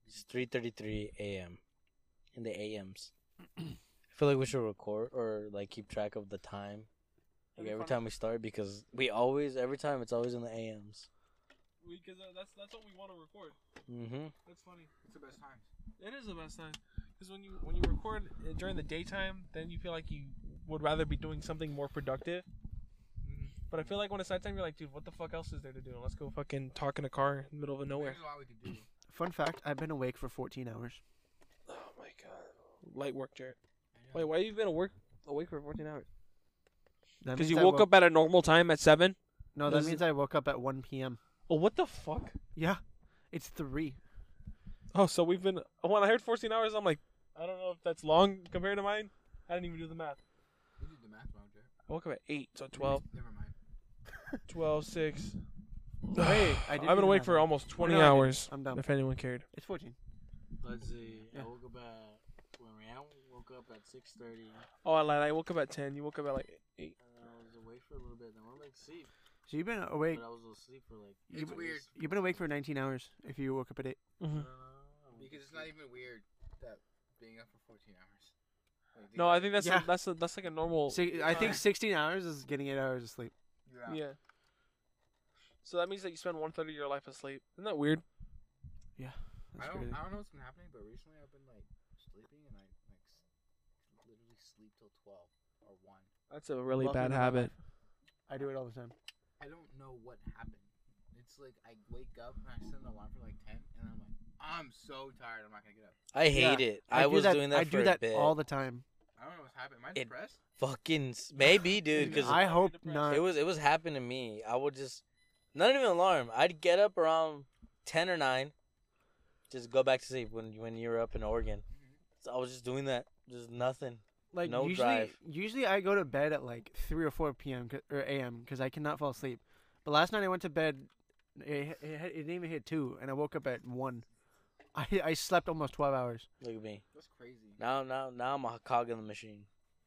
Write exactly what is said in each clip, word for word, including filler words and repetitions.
It's three thirty-three a m in the A Ms. I feel like we should record or like keep track of the time, like every time we start, because we always every time it's always in the A Ms. Because uh, that's that's what we want to record. Mhm. That's funny. It's the best time. It is the best time. Because when you when you record during the daytime, then you feel like you would rather be doing something more productive. Mm-hmm. But I feel like when it's nighttime, you're like, dude, what the fuck else is there to do? Let's go fucking talk in a car in the middle of nowhere. Here's what we could do. Fun fact: I've been awake for fourteen hours. Oh my god, light work, Jared. Wait, why have you been awake awake for fourteen hours? That Because means you I woke up at a normal time at seven. No, that Does- means I woke up at one p.m. Oh, what the fuck? Yeah, it's three. Oh, so we've been. When I heard fourteen hours, I'm like, I don't know if that's long compared to mine. I didn't even do the math. We did the math wrong, Jared. I woke up at eight, so twelve, Never mind. twelve, six. Wait, Hey, I I've did been do the awake math for wrong. almost twenty No, I didn't. hours. I'm done. If anyone cared. It's fourteen. Let's see. Yeah. I woke up at when Rihanna woke up at six thirty. Oh, I lied. I woke up at ten. You woke up at like eight. And I was awake for a little bit. Then I went back to sleep. So you've been awake. But I was asleep for like. It's weird. You've been awake for nineteen hours. If you woke up at eight. Mm-hmm. Because it's not even weird that being up for fourteen hours. Like, No, I think that's Yeah. a, that's a, that's like a normal. Si- I think Yeah. sixteen hours is getting eight hours of sleep. Yeah. Yeah. So that means that you spend one third of your life asleep. Isn't that weird? That's I don't. crazy. I don't know what's been happening, but recently I've been like sleeping and I like s- literally sleep till twelve or one. That's a really Welcome bad to my habit. life. I do it all the time. I don't know what happened. It's like I wake up and I set an alarm for like ten, and I'm like, I'm so tired. I'm not gonna get up. I hate Yeah, it. I, do was that, doing that I for do that a bit. all the time. I don't know what's happening. Am I It- depressed? Fucking s- maybe, dude. Because I hope depressed. not. it was it was happening to me. I would just not even alarm. I'd get up around ten or nine, just go back to sleep when when you were up in Oregon. So I was just doing that, just nothing. Like No usually, drive. usually I go to bed at like three or four p.m. c- or a m because I cannot fall asleep. But last night I went to bed. It, it, it didn't even hit two, and I woke up at one. I I slept almost twelve hours. Look at me That's crazy. now. Now now I'm a cog in the machine.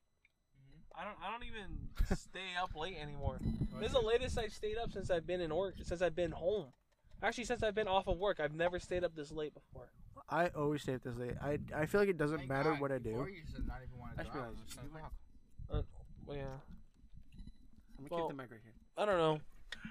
I don't I don't even stay up late anymore. This is the latest I've stayed up since I've been in or since I've been home. Actually, since I've been off of work, I've never stayed up this late before. I always stay up this late. I I feel like it doesn't Thank matter God, what I before do. You used to not even want I to just go out. realized It was you seven might- o'clock. Well, yeah. I'm gonna Well, keep the mic right here. I don't know.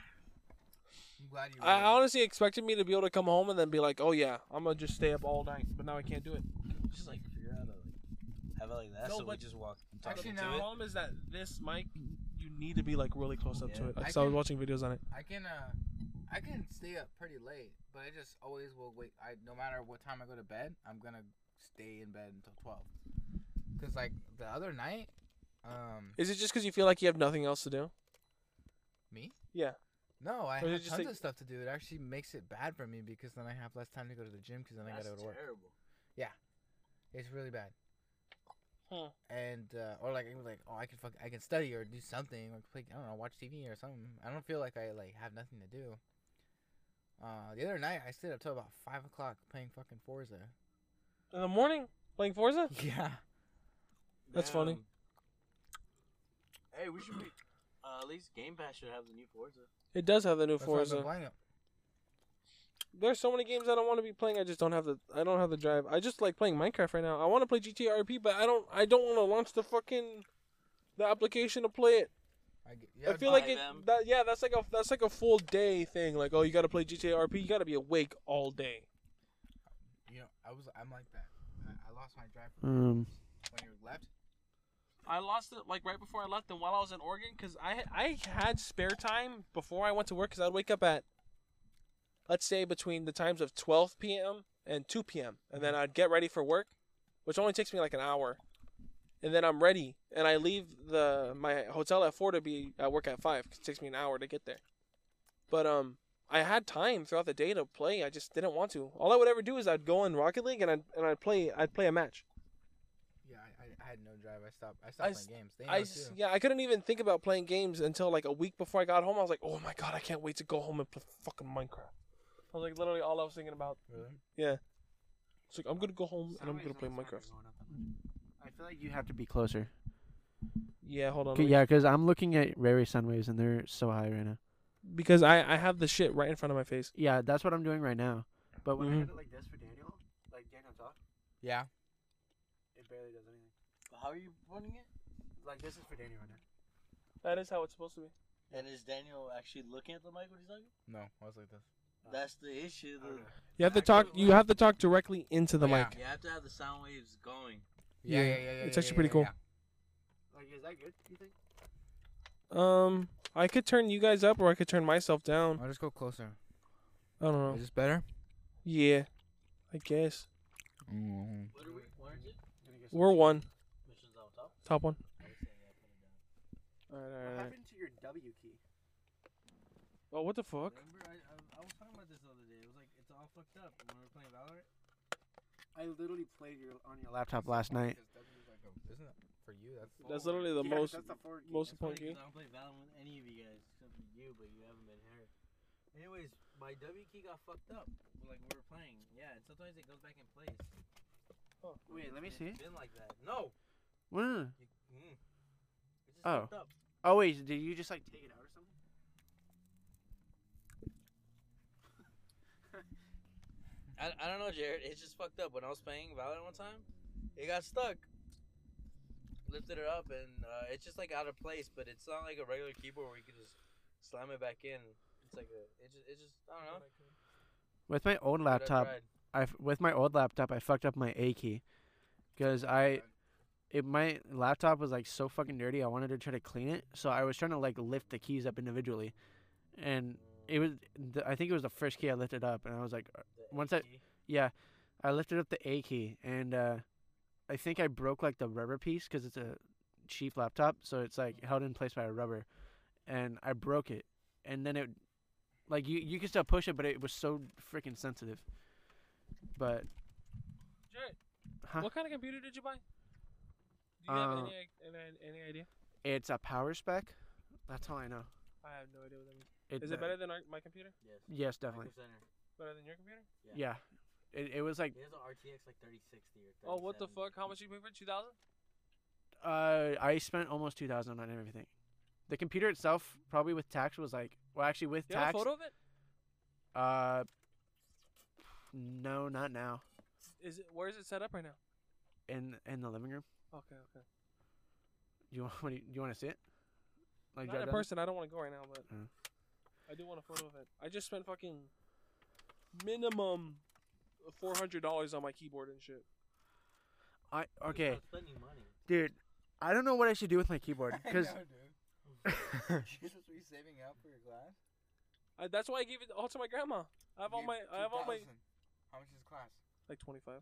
I'm glad you. I honestly expected me to be able to come home and then be like, oh yeah, I'm gonna just stay up all night. But now I can't do it. Just like figure out like have it like that, No, so we but- just walk. talk Actually, into no. The it. problem is that this mic, you need to be like really close up to Yeah. it. Like, I so I was can- watching videos on it. I can. Uh, I can stay up pretty late, but I just always will wait. I no matter what time I go to bed, I'm gonna stay in bed until twelve. Cause like the other night, um, Is it just because you feel like you have nothing else to do? me. Yeah. No, I Or is it have just tons like- of stuff to do. It actually makes it bad for me because then I have less time to go to the gym because then I That's gotta go to work. terrible. It's really bad. Huh. And uh, or like it was like oh I can fuck I can study or do something like play I don't know watch T V or something. I don't feel like I like have nothing to do. Uh, the other night I stayed up till about five o'clock playing fucking Forza. In the morning, playing Forza. Yeah. That's funny. Damn. Hey, we should be. Uh, at least Game Pass should have the new Forza. It does have the new That's why I've been Forza. playing it. There's so many games I don't want to be playing. I just don't have the. I don't have the drive. I just like playing Minecraft right now. I want to play G T A R P, but I don't. I don't want to launch the fucking the application to play it. I, get, yeah, I feel buy like it. them. That yeah, that's like a that's like a full day thing. Like oh, you got to play G T A R P. You got to be awake all day. you know I was I'm like that. I, I lost my drive Um, when you left. I lost it like right before I left, and while I was in Oregon, because I I had spare time before I went to work, because I'd wake up at, let's say between the times of twelve p.m. and two p.m. and then I'd get ready for work, which only takes me like an hour, and then I'm ready, and I leave the my hotel at four to be at work at five, 'cause it takes me an hour to get there. But um, I had time throughout the day to play. I just didn't want to. All I would ever do is I'd go in Rocket League and I'd and I'd play I'd play a match. Yeah, I, I, I had no drive. I stopped. I stopped I playing games. They know I too. s- yeah, I couldn't even think about playing games until like a week before I got home. I was like, oh my god, I can't wait to go home and play fucking Minecraft. I was like literally all I was thinking about. Really? Yeah. It's like I'm gonna go home and I'm gonna play Minecraft. I feel like you have to be closer. Yeah, hold on. Okay, let me- yeah, because I'm looking at Rary sun waves and they're so high right now. Because I I have the shit right in front of my face. Yeah, that's what I'm doing right now. But when I Mhm. had it like this for Daniel, talk? Yeah. It barely does anything. How are you running it? Like this is for Danny right now. That is how it's supposed to be. And is Daniel actually looking at the mic when he's talking? No, I was like this. That's the issue. The, Okay. You have to talk. You have to talk directly into the Oh, yeah. mic. You have to have the sound waves going. Yeah, Yeah, yeah, yeah, yeah. it's yeah, actually yeah, pretty cool. yeah. Like, is that good? You think? Um, I could turn you guys up, or I could turn myself down. I'll just go closer. I don't know. Is this better? Yeah, I guess Mm-hmm. What are we? What is it? we're one Missions on top? top one. I would say yeah, put it down. All right, all What right, all right. happened to your W key? Oh, what the fuck? Remember, I, I, I was talking about this the other day. It was like, it's all fucked up when we were playing Valorant. I literally played your on your laptop last night. Isn't that for you? That's That's literally the Yeah, most that's the forward key. most It's funny important key. 'cause I don't play Valorant with any of you guys except for you, but you haven't been here. Anyways, my W key got fucked up. Like we were playing, yeah, and sometimes it goes back in place. Oh. Wait, let me It's see. been like that. No. What? You, mm, it's just Oh. fucked up. Oh wait, did you just like take it out or something? I, I don't know, Jared. It's just fucked up. When I was playing Valorant one time, it got stuck. Lifted it up, and uh, it's just like out of place. But it's not like a regular keyboard where you can just slam it back in. It's like a, it just, it just, I don't know. With my old But I laptop, tried. I f- with my old laptop, I fucked up my A key, because I, it my laptop was like so fucking dirty. I wanted to try to clean it, so I was trying to like lift the keys up individually, and it was the, I think it was the first key I lifted up, and I was like, uh, The once A I- key. yeah, I lifted up the A key, and uh, I think I broke like the rubber piece because it's a cheap laptop, so it's like held in place by a rubber, and I broke it, and then it, like you you can still push it, but it was so freaking sensitive. But Jared, huh? what kind of computer did you buy? Do you have Uh, any, any any idea? It's a power spec. That's all I know. I have no idea what that means. It, Is uh, it better than our, my computer? Yes. Yes, definitely. Micro Center. Better than your computer? Yeah. It it was like It has an R T X like thirty sixty or Oh, what the thirty seventy. fuck? How much you pay for it? Two thousand? uh I spent almost two thousand on everything. The computer itself, probably with tax, was like well actually with You have a tax. photo of it? Uh, no, not now. Is it? Where is it set up right now? In in the living room. Okay, okay. You want what do you, you want to see it? Like Not drive in down? person. I don't want to go right now, but Uh. I do want a photo of it. I just spent fucking minimum four hundred dollars on my keyboard and shit. I It's okay, not spending money. dude. I don't know what I should do with my keyboard because You're supposed to be saving up for your class. I, that's why I gave it all to my grandma. I have all my. I have all my. How much is class? Like twenty five.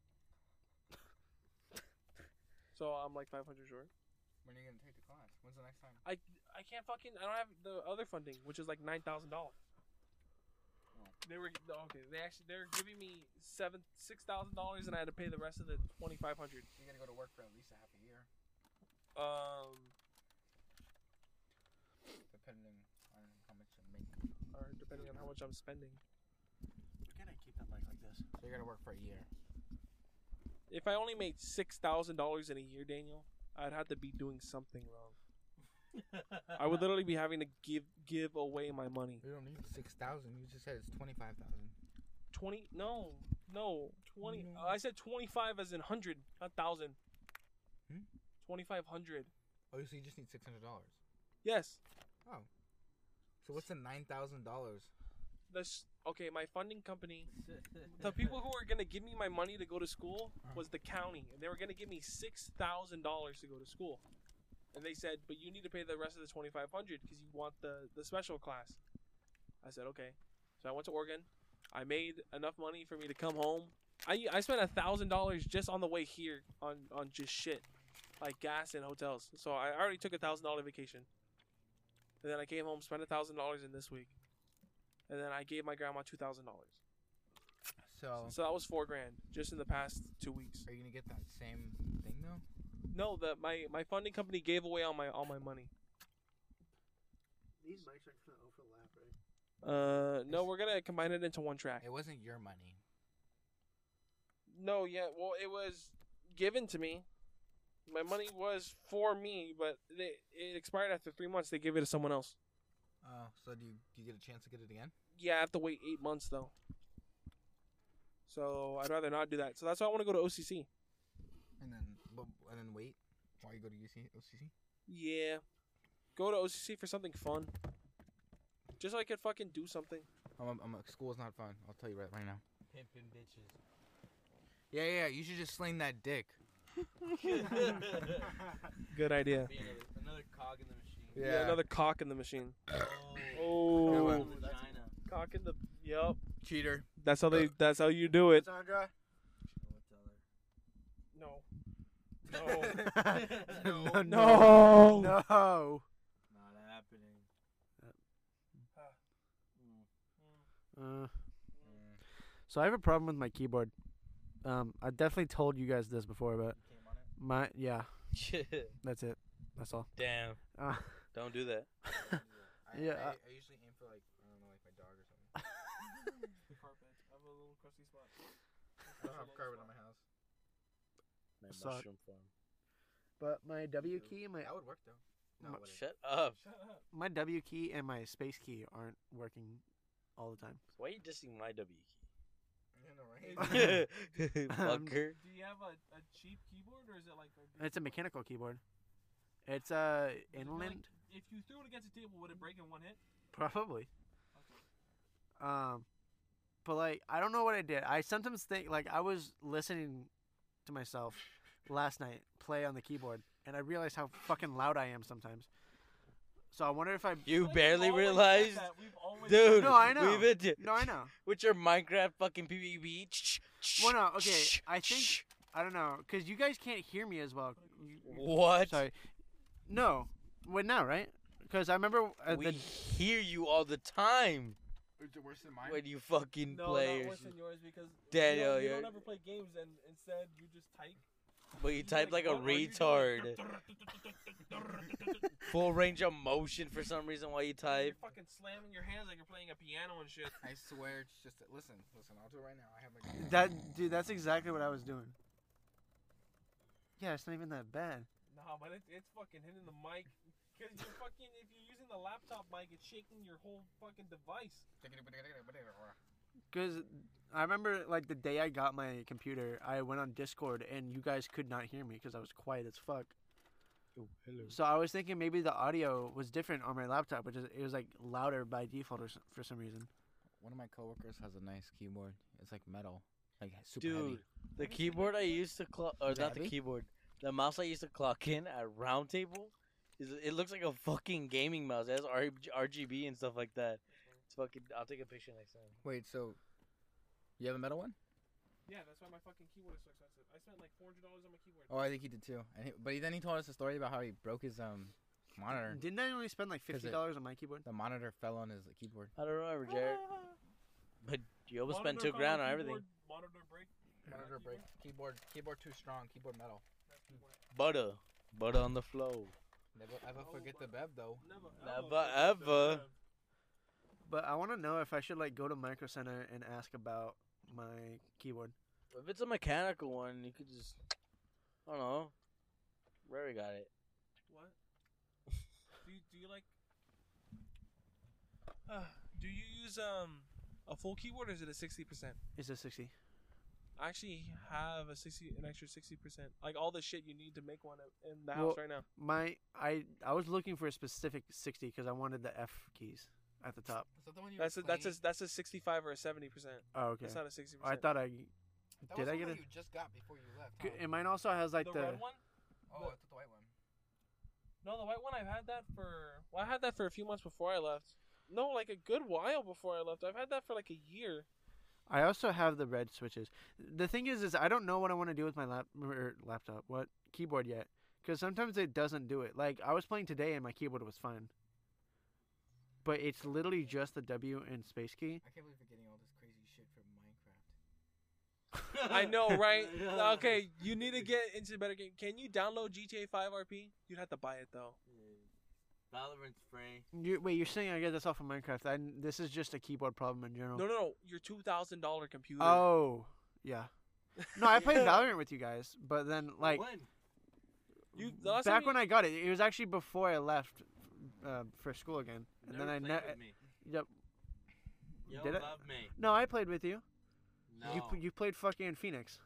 So I'm like five hundred short. When are you gonna take the class? When's the next time? I I can't fucking. I don't have the other funding, which is like nine thousand dollars. Oh. They were okay. They actually they're giving me seven six thousand dollars, and I had to pay the rest of the twenty five hundred. You gotta go to work for at least a half a year, Um, depending on how much you make. or depending on how much I'm spending. Why can't I keep that mic like this? So you gotta work for a year. If I only made six thousand dollars in a year, Daniel, I'd have to be doing something wrong. I would literally be having to give give away my money. You don't need six thousand. You just said it's twenty five thousand. Twenty? No, no, twenty. No. Uh, I said twenty five as in hundred, not thousand. Hmm? Twenty five hundred. Oh, so you just need six hundred dollars. Yes. So what's the nine thousand dollars? That's okay. My funding company, the people who were gonna give me my money to go to school was the county, and they were gonna give me six thousand dollars to go to school. And they said, but you need to pay the rest of the twenty five hundred because you want the the special class. I said okay. So I went to Oregon. I made enough money for me to come home. I I spent a thousand dollars just on the way here on on just shit, like gas and hotels. So I already took a thousand dollar vacation. And then I came home, spent a thousand dollars in this week. And then I gave my grandma two thousand dollars. So So that was four grand just in the past two weeks. are you gonna get that same thing though? No, the my, my funding company gave away all my all my money. These mics are gonna overlap, right? Uh, no, we're gonna combine it into one track. It wasn't your money. No, yeah, well, it was given to me. My money was for me, but they, it expired after three months. They gave it to someone else. Oh, so do you do you get a chance to get it again? Yeah, I have to wait eight months though. So I'd rather not do that. So that's why I want to go to O C C. And then, but, and then wait while you go to U C O C C. Yeah, go to O C C for something fun. Just so I could fucking do something. I'm, I'm, school is not fun. I'll tell you right, right now. Pimping bitches. Yeah, yeah. You should just sling that dick. Good idea. Be another, another cog in the machine. Yeah, another cock in the machine. Oh, Oh, one. vagina. cock in the. Yup. Cheater. That's how they. That's how you do it. Sandra. No. no, No. No. No. Not happening. Uh, so I have a problem with my keyboard. Um, I definitely told you guys this before, but Came on it. my yeah, Shit. that's it. That's all. Damn. Uh, Don't do that. I, Yeah, I, uh, I usually aim for like I don't know, like my dog or something. Carpet. I have a little crusty spot. I don't have carpet in my house. My Suck. mushroom farm. but my W key and my That would work though. No, My- it wouldn't. Shut up. Shut up. my W key and my space key aren't working all the time. Why are you dissing my W You know, right? key? Fucker. Do you have a, a cheap keyboard or is it like a? It's a mechanical keyboard. It's uh Does it feel inland, like if you threw it against a table, would it break in one hit? probably. Okay. Um, but like I don't know what I did. I sometimes think like I was listening to myself last night play on the keyboard, and I realized how fucking loud I am sometimes. So I wonder if I. You We've barely always said realized? that. We've always Dude, said No, I know. We've been to- No, I know. with your Minecraft fucking P V P. Well, no, okay. I think I don't know because you guys can't hear me as well. You- What? Sorry. No. Wait, now, right? Because I remember uh, We the hear you all the time Is it worse than mine? when you fucking No, play. not or worse shit. than yours because Daniel, you don't, you you're- don't ever play games and instead you just type. But you You type like a "What are you doing?" retard. Full range of motion for some reason while you You're type. fucking slamming your hands like you're playing a piano and shit. I swear it's just listen, listen. I'll do it right now. I have like that dude. That's exactly what I was doing. Yeah, it's not even that bad. Nah, but it, it's fucking hitting the mic. Because you're fucking, if you're using the laptop mic, it's shaking your whole fucking device. Because I remember like the day I got my computer, I went on Discord and you guys could not hear me because I was quiet as fuck. Oh, hello. So I was thinking maybe the audio was different on my laptop, which is it was like louder by default or s- for some reason. One of my coworkers has a nice keyboard. It's like metal, like super Dude, heavy. the keyboard I used to clock, or Is it not the heavy? keyboard, the mouse I used to clock in at Roundtable, is it looks like a fucking gaming mouse. It has R- RGB and stuff like that. It's fucking. I'll take a picture next time. Wait, so you have a metal one? Yeah, that's why my fucking keyboard is so expensive. I spent like four hundred dollars on my keyboard. Oh, I think he did too. And he, but he, then he told us a story about how he broke his um monitor. Didn't I only spend like 'Cause fifty it- dollars on my keyboard? The monitor fell on his keyboard. I don't remember, Jared. But you almost spent Monitor two fell grand on keyboard, everything. Monitor break. Monitor break. Keyboard, keyboard too strong. Keyboard metal. That's keyboard. Butter. Butter on the flow. Never ever Oh, forget the but- bev though. Never, Never, forget the ever. bev. But I want to know if I should like go to Micro Center and ask about my keyboard. If it's a mechanical one, you could just. I don't know. Rary got it. What? do you, do you like? Uh, do you use um a full keyboard or is it a sixty percent? It's a sixty. I actually have a sixty, an extra sixty percent, like all the shit you need to make one in the Well, house right now. My I I was looking for a specific sixty because I wanted the F keys at the top. Is that the one you That's a that's a that's a sixty-five or a seventy percent. Oh, okay. That's not a sixty I percent. thought I That did was I the get one it? that you just got before you left. C- huh? and mine also has like the, the, red one. Oh, the- I thought the white one. No, the white one. I've had that for. Well, I had that for a few months before I left. No, like a good while before I left. I've had that for like a year. I also have the red switches. The thing is, is I don't know what I want to do with my lap or laptop, what keyboard yet, because sometimes it doesn't do it. Like I was playing today and my keyboard was fine, but it's literally just the W and space key. I can't believe you're getting all this crazy shit from Minecraft. I know, right? Okay, you need to get into a better game. Can you download G T A five R P? You'd have to buy it though. Valorant's free. You, wait, you're saying I get this off of Minecraft? I, this is just a keyboard problem in general. No, no, no. Your two thousand dollar computer. Oh, yeah. No, I played Valorant with you guys, but then like When? You the last time back you- when I got it, it was actually before I left uh, for school again, and then I Never ne- played with me. yep. You Did don't I? love me. No, I played with you. No. You p- you played fucking Phoenix.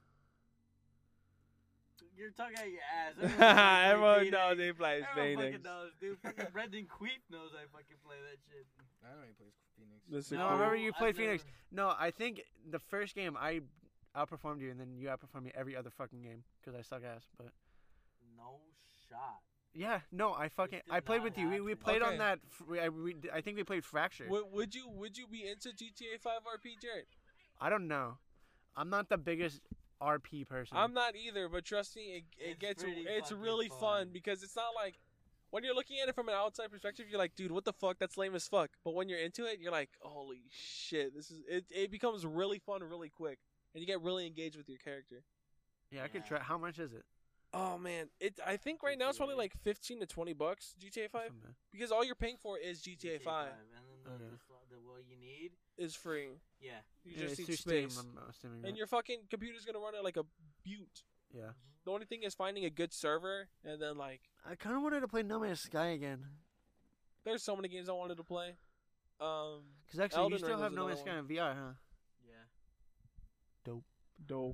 You're talking out your ass. Everyone knows he plays Everyone Phoenix. fucking knows, dude. Fucking Brendan Queep knows I fucking play that shit. I know he plays Phoenix. Listen, No, I No, remember you I've played Phoenix. never- No, I think the first game I outperformed you, and then you outperformed me every other fucking game because I suck ass. But No shot. yeah, no, I fucking did I played not with you. We, we happen. played Okay. on that. f- We, I, we, I think we played Fracture. Would, would you would you be into G T A five R P, Jared? I don't know. I'm not the biggest R P person. I'm not either, but trust me, it, it It's gets pretty it's fucking really fun. fun. because it's not like when you're looking at it from an outside perspective, you're like, dude, what the fuck? That's lame as fuck. But when you're into it, you're like, holy shit, this is it. It becomes really fun really quick, and you get really engaged with your character. Yeah, I could Yeah. try. How much is it? Oh man, it. I think right now it's probably like fifteen to twenty bucks G T A five Something. because all you're paying for is G T A five And then the, Okay. the, sl- the what you need. is free. Yeah. You Yeah, just it's need through Steam, space, I'm assuming, and right? your fucking computer's gonna run it like a butte. Yeah. The only thing is finding a good server, and then like I kind of wanted to play No Man's Sky again. there's so many games I wanted to play. Um, Cause actually, Elden you still Ring have was No another Man's Sky one. in V R, huh? Yeah. dope. Dope.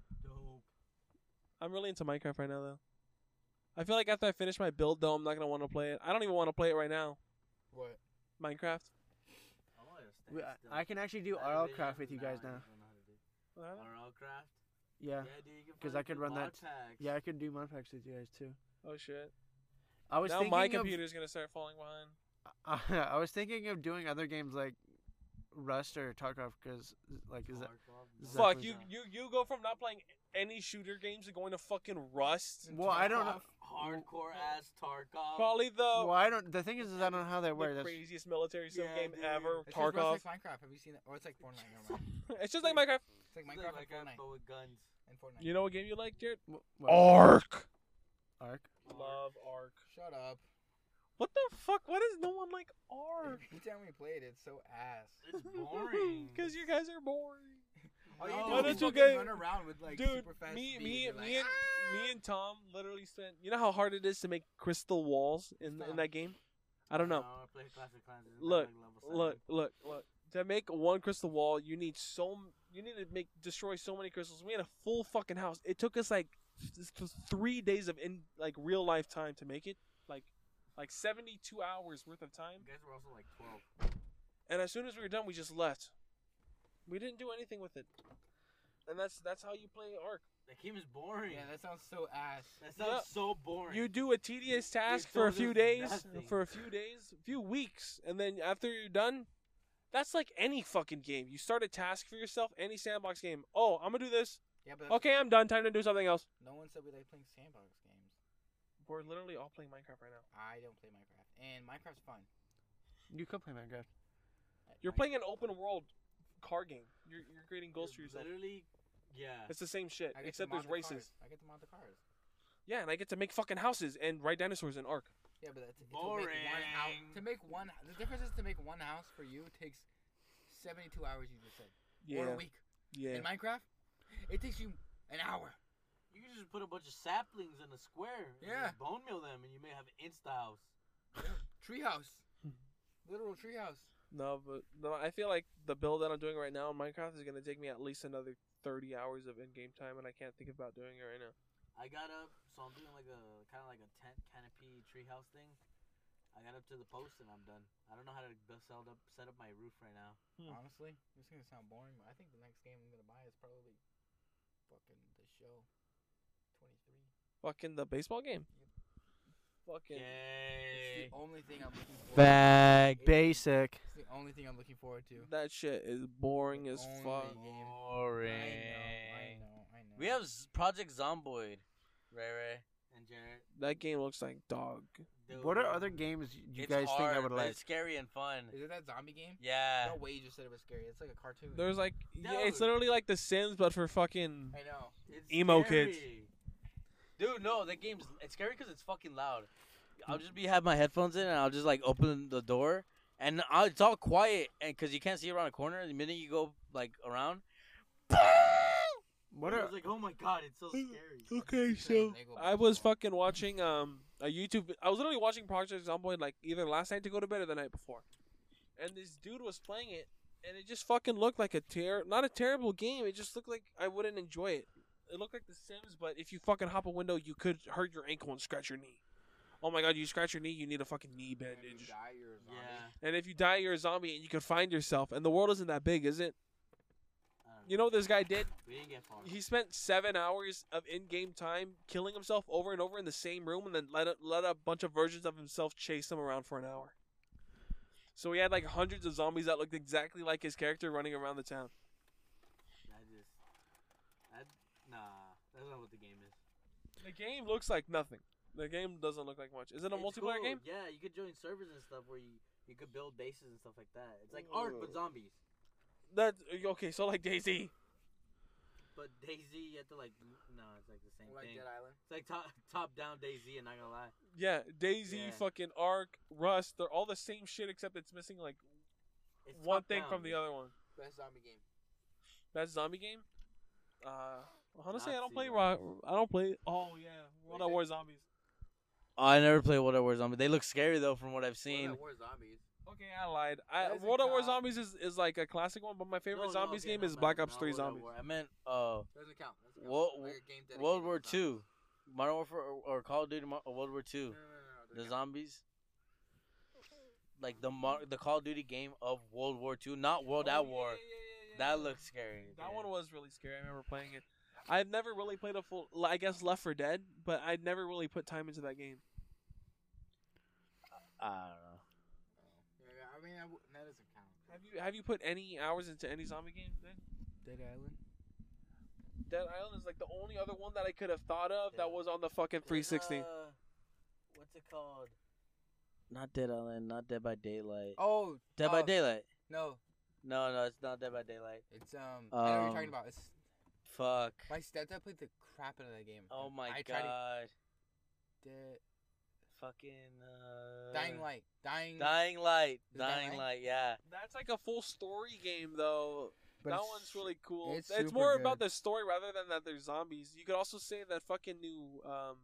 I'm really into Minecraft right now, though. I feel like after I finish my build, though, I'm not gonna want to play it. I don't even want to play it right now. What? Minecraft. I want to stay We, still. I, I can actually do I R L really craft with you haven't- guys nah, I now. don't know how to do What? R L craft. Yeah. dude, you can 'Cause find I could good run mod that- packs. Yeah, I could do mod packs with you guys too. Oh shit. I was Now thinking my of, computer's gonna start falling behind. I was thinking of doing other games like Rust or Tarkov because like is that Tarkov, Exactly. Fuck no. you! You you go from not playing any shooter games to going to fucking Rust. well I don't know. Hardcore ass Tarkov. Probably the Well, I don't. The thing is, is I don't know how that the works. That's- craziest military sim Yeah, game dude. ever. It's just Tarkov. like Minecraft. Have you seen that? Or it's like Fortnite. Never mind. It's just like Minecraft. It's like It's Minecraft like and Minecraft, Fortnite. but with guns. And Fortnite. You know what game you like, Jared? wh- what? Ark. Arc. Love Ark. Shut up. What the fuck? Why does no one like Ark? Every time we played it, it's so ass. It's boring. Because you guys are boring. All No. you Why do is don't you fucking get- run around with like Dude, super fast me, speed. me, You're me, like, and "Ah!" me and Tom literally spent. You know how hard it is to make crystal walls in in Stop. that game. I don't know. No, I play Clash of Clans. It's Look, like level seven. Look, look, look. To make one crystal wall, you need so m- you need to make destroy so many crystals. We had a full fucking house. It took us like th- th- three days of in like real life time to make it. Like, like seventy-two hours worth of time. You guys were also like twelve. And as soon as we were done, we just left. We didn't do anything with it. And that's that's how you play Ark. That game is boring. Yeah, that sounds so ass. That sounds Yeah. so boring. You do a tedious task It for a does few days, nothing. for a few days, a few weeks, and then after you're done, that's like any fucking game. You start a task for yourself, any sandbox game. Oh, I'm gonna do this. Yeah, but that's- Okay, I'm done. Time to do something else. no one said we like playing sandbox games. We're literally all playing Minecraft right now. I don't play Minecraft, and Minecraft's fun. You could play Minecraft. You're playing an open world car game. You're you're creating goals for yourself. Literally, yeah. It's the same shit, I get except to there's mod the races. Cars. I get to mod the cars. Yeah, and I get to make fucking houses and ride dinosaurs in Ark. Yeah, but that's to make one house. Boring. To make one, the difference is to make one house for you takes seventy-two hours. You just said, or Yeah, a week. yeah. In Minecraft, it takes you an hour. You can just put a bunch of saplings in a square. and Yeah. just bone meal them, and you may have an insta house. Treehouse, literal treehouse. No, but no, I feel like the build that I'm doing right now in Minecraft is gonna take me at least another thirty hours of in-game time, and I can't think about doing it right now. I got up, so I'm doing like a kind of like a tent canopy treehouse thing. I got up to the post and I'm done. I don't know how to build, set up set up my roof right now. Hmm. Honestly, this is gonna sound boring, but I think the next game I'm gonna buy is probably fucking the show twenty-three. Fucking the baseball game. Fucking. Yay! It's the only thing I'm looking forward. Bag. to. Basic. It's the only thing I'm looking forward to. That shit is boring as Only fuck. game. Boring. I know, I know, I know. We have Z- Project Zomboid. Ray Ray and Jarrett. That game looks like dog. Dude, What are other games you it's guys think I hard, would but like? It's scary and fun. Is it that zombie game? Yeah. No way you just said it was scary. It's like a cartoon. There's like, yeah, it's Dude. literally like The Sims, but for fucking. I know. It's Emo scary. kids. Dude, no, that game's it's scary because it's fucking loud. I'll just be have my headphones in and I'll just like open the door and I'll, it's all quiet and because you can't see around a corner. The minute you go like around, What I are was like, oh my god, it's so scary. Okay, so Lego I was baseball. fucking watching um a YouTube. I was literally watching Project Zomboid like either last night to go to bed or the night before, and this dude was playing it, and it just fucking looked like a ter not a terrible game. It just looked like I wouldn't enjoy it. It looked like The Sims, but if you fucking hop a window, you could hurt your ankle and scratch your knee. Oh my god, you scratch your knee, you need a fucking knee And if you bandage. die, you're a zombie. Yeah. And if you die, you're a zombie, and you can find yourself. And the world isn't that big, is it? I don't You know what this guy did? We didn't get far. He spent seven hours of in-game time killing himself over and over in the same room, and then let a, let a bunch of versions of himself chase him around for an hour. So he had like hundreds of zombies that looked exactly like his character running around the town. I just, I, nah, that's not what the game is. The game looks like nothing. The game doesn't look like much. Is it a It's multiplayer cool. game? Yeah, you could join servers and stuff where you, you could build bases and stuff like that. It's like Ark but zombies. That okay? So like DayZ. But DayZ, you have to like, no, it's like the same Like thing. Dead Island. It's like top top down DayZ, and not gonna lie. Yeah, DayZ, Yeah. fucking Ark, Rust. They're all the same shit except it's missing like It's one top thing down, from the dude. other one. Best zombie game. That zombie game. Uh, honestly, I don't Nazi play. zombies. Ro- I don't play. Oh yeah, World at Wait, War Zombies. I never played World at War Zombie. They look scary though, from what I've Seen. seen. War Zombies. Okay, I lied. I, That is a World at War cop. Zombies is, is like a classic one, but my favorite No, no, zombies okay, game no, is no, Black not Ops three World at Zombies. War. I meant uh, Doesn't count. Doesn't count. Wo- Like a game dedicated World War to Two, zombies. Modern Warfare, or, or Call of Duty, Mo- or World War Two. No, no, no, no, The doesn't count. zombies, like the Mo- the Call of Duty game of World War Two, not World Oh, at yeah, War. yeah, yeah, yeah, That yeah. looks scary. That yeah. one was really scary. I remember playing it. I've never really played a full. I guess Left four Dead, but I'd never really put time into that game. I don't know. Yeah, yeah, I mean, I w- that doesn't count. Have you have you put any hours into any zombie game? Then Dead Island. Dead Island is like the only other one that I could have thought of that Yeah. was on the fucking three sixty. There's, uh, what's it called? Not Dead Island. Not Dead by Daylight. Oh, Dead by oh, Daylight. No, No, no, it's not Dead by Daylight. it's um. I know what you're Um, talking about. It's Fuck. my stepdad played the crap out of that game. Oh my I tried god. to- Dead, Fucking. Uh, Dying Light. Dying. Dying Light. Is it Dying Dying Light? Light. Yeah. That's like a full story game though. But that it's- one's really cool. it's It's, super more about good. the story rather than that there's zombies. You could also say that fucking new. Um,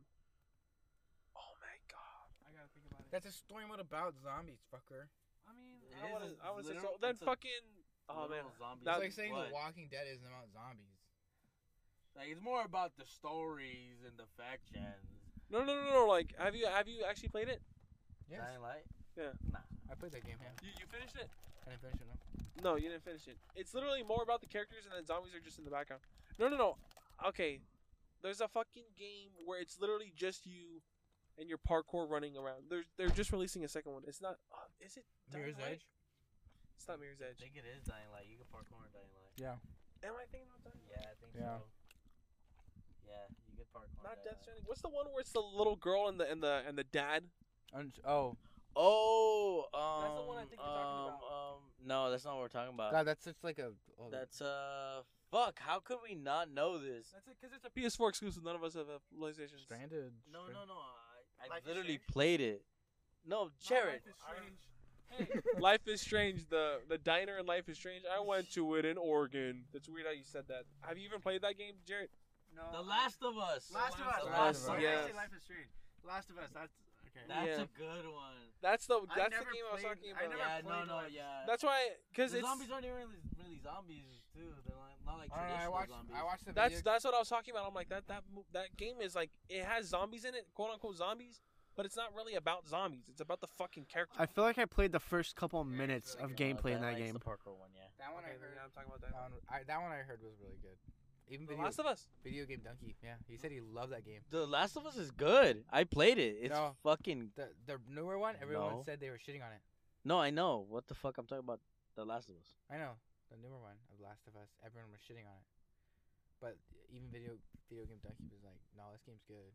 oh my god, I gotta think about it. That's a story mode about zombies, fucker. I mean, It I is want a to. I want to say literal- so. Then it's a fucking. Oh man, Literal zombies. That- It's like saying What? The Walking Dead isn't about zombies. Like it's more about the stories and the factions. no, no, no, no. Like, have you have you actually played it? Yes, Dying Light. Yeah. Nah. I played that game. Yeah, You you finished it? I didn't finish it. No. No, you didn't finish it. It's literally more about the characters, and then zombies are just in the background. No, no, no. Okay, there's a fucking game where it's literally just you and your parkour running around. They're they're just releasing a second one. It's not. Uh, is it Dying Mirror's Light? Edge. It's not Mirror's I Edge. think it is Dying Light. You can parkour in Dying Light. Yeah. Am I thinking about Dying Light? Yeah, I think Yeah. so. Yeah, you could parkour. in Not Dying Death Light. Stranding. What's the one where it's the little girl and the and the and the dad? Un- oh, Oh, um, That's the one I think you're talking um, about. Um, no, that's not what we're talking about. God, that's such like a. Oh, That's uh, fuck. How could we not know this? That's it, because it's a P S four exclusive. None of us have a PlayStation. Stranded. No, no, no. I, I Life is literally Strange? played it. No, Jared. Hey, Life is Strange. The the diner in Life is Strange. I went to it in Oregon. That's weird how you said that. Have you even played that game, Jared? No. The Last of Us. Last of Us. The Last Last of of Us. Us. Yeah. I say Life is Strange. Last of Us. That's okay. That's Yeah. a good one. That's the I that's the never game I was played- talking I about. never Yeah, no, played no, Life. yeah. That's why, because the it's zombies aren't even really, really zombies too. They're like, not like I don't know. I traditional watched. zombies. I watched the that's video. that's what I was talking about. I'm like that that mo- that game is like it has zombies in it, quote unquote zombies, but it's not really about zombies. It's about the fucking character. I feel like I played the first couple minutes really of good. gameplay in Dying that Light's game. The parkour one, yeah. That one Okay, I heard. yeah, I'm talking about That that. one, I, that one I heard was really good. Even The video, Last of Us. video game donkey. Yeah, he said he loved that game. The Last of Us is good. I played it. It's No. fucking. The the newer one, everyone No. said they were shitting on it. No, I know. What the fuck? I'm talking about The Last of Us. I know the newer one of Last of Us. Everyone was shitting on it, but even video video game donkey was like, "No, this game's good."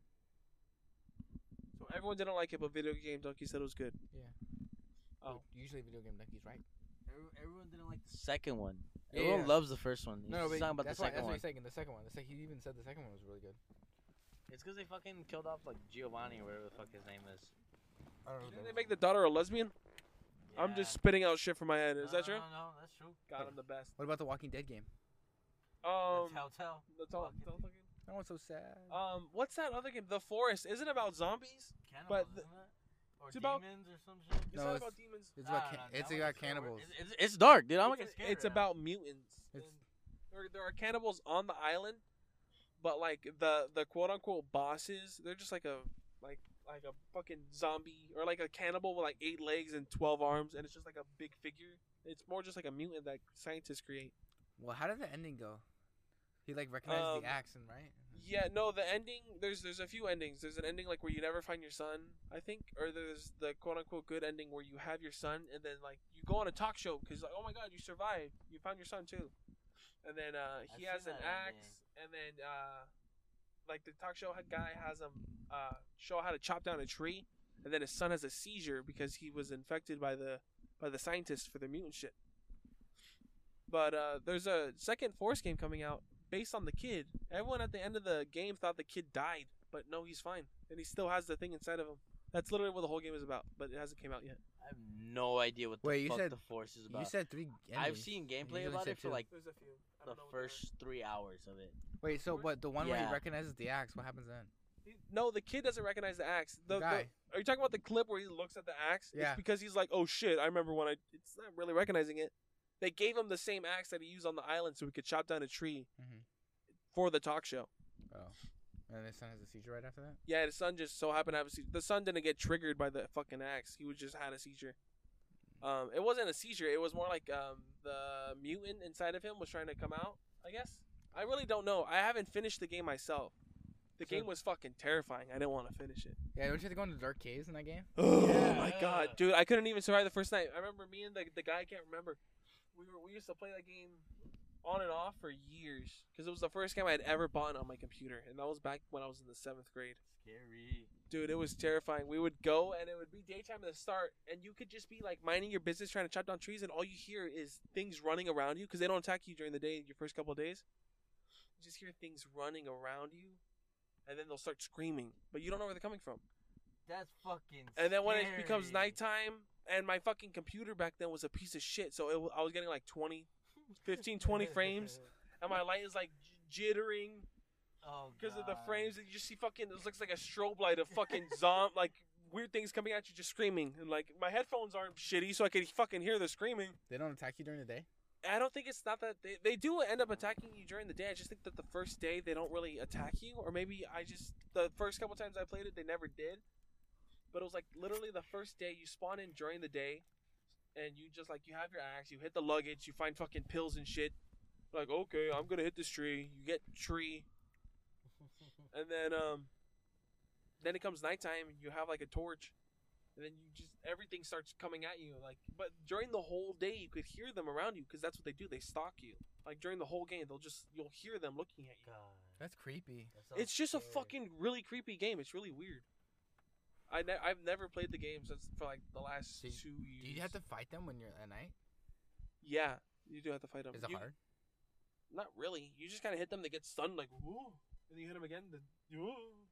So everyone didn't like it, but Video Game Donkey said it was good. Yeah. Oh. Usually video game donkey's right. Everyone, everyone didn't like the second one. Yeah, Everyone yeah. loves the first one. He's No, no, just but talking about the that's why, second that's what one. he's saying. The second one. It's like he even said the second one was really good. It's because they fucking killed off like Giovanni or whatever the fuck his name is. I don't know. Didn't they make the daughter a lesbian? I'm just spitting out shit from my head. Is no, that true? No, no, that's true. God, I'm the best. What about the Walking Dead game? Um, That's Telltale. the tall, Walking tall- tall- That one's so sad. Um, what's that other game? The Forest. Isn't it about zombies? Cannibals, but the- isn't it? Or It's about- demons or some shit. It's No, not it's- about demons. It's I about don't ca- know, that it's one about is so weird. cannibals. It's, it's, it's dark, dude. I'm gonna it's, get scared. it's right now. about mutants. It's- And there, there are cannibals on the island, but like the the quote unquote bosses, they're just like a like like a fucking zombie or like a cannibal with like eight legs and twelve arms, and it's just like a big figure. It's more just like a mutant that scientists create. Well, how did the ending go? He like recognizes Um, the accent, right? Yeah, no, the ending. There's there's a few endings. There's an ending like where you never find your son, I think, or there's the quote unquote good ending where you have your son, and then like you go on a talk show because like, oh my god, you survived, you found your son too, and then uh, he I've has seen an that axe, and then uh, like the talk show guy has him uh, show how to chop down a tree, and then his son has a seizure because he was infected by the by the scientists for their mutant shit. But uh, there's a second Force game coming out based on the kid. Everyone at the end of the game thought the kid died, but no, he's fine, and he still has the thing inside of him. That's literally what the whole game is about, but it hasn't came out yet. I have no idea what the Wait, you fuck said- the Force is about. You said three. I've endings. seen You gameplay only about said it for two. like There's a few. I the don't know what they were. first three hours of it. Wait, so what? The one where Yeah. he recognizes the axe. What happens then? He- No, the kid doesn't recognize the axe. The, The the- guy. are you talking about the clip where he looks at the axe? Yeah. It's because he's like, oh shit, I remember when I. It's not really recognizing it. They gave him the same axe that he used on the island so he could chop down a tree Mhm. for the talk show. Oh, and his son has a seizure right after that. Yeah, the son just so happened to have a seizure. The son didn't get triggered by the fucking axe. He was just had a seizure. Um, it wasn't a seizure. It was more like um, the mutant inside of him was trying to come out. I guess. I really don't know. I haven't finished the game myself. The So- game was fucking terrifying. I didn't want to finish it. Yeah, don't you have to go into dark caves in that game? Oh Yeah. my god, dude! I couldn't even survive the first night. I remember me and the the guy I can't remember. We were we used to play that game on and off for years because it was the first game I had ever bought on my computer, and that was back when I was in the seventh grade. Scary. Dude, it was terrifying. We would go and it would be daytime at the start, and you could just be like minding your business, trying to chop down trees, and all you hear is things running around you because they don't attack you during the day. Your first couple of days, you just hear things running around you, and then they'll start screaming, but you don't know where they're coming from. That's fucking. And then when it becomes scary. nighttime, and my fucking computer back then was a piece of shit, so it, w- I was getting like twenty, fifteen, twenty frames, and my light is like j- jittering Oh, because of the God. frames. And you just see fucking, it looks like a strobe light of fucking zom, like weird things coming at you, just screaming. And like my headphones aren't shitty, so I could fucking hear the screaming. They don't attack you during the day. I don't think it's not that they, they do end up attacking you during the day. I just think that the first day they don't really attack you, or maybe I just the first couple times I played it they never did. But it was like literally the first day you spawn in during the day, and you just like you have your axe, you hit the luggage, you find fucking pills and shit. Like okay, I'm gonna hit this tree. You get tree, and then um, then it comes nighttime and you have like a torch. And then you just everything starts coming at you like but during the whole day you could hear them around you because that's what they do, they stalk you like during the whole game. They'll just you'll hear them looking at you. God, That's creepy. that sounds It's just a scary. fucking really creepy game. It's really weird. I ne- I've never played the game since for like the last Do you- two years. Do you have to fight them when you're at night? Yeah, you do have to fight them. Is it You- hard? Not really. You just kind of hit them. They get stunned like woo, and then you hit them again. Then woo.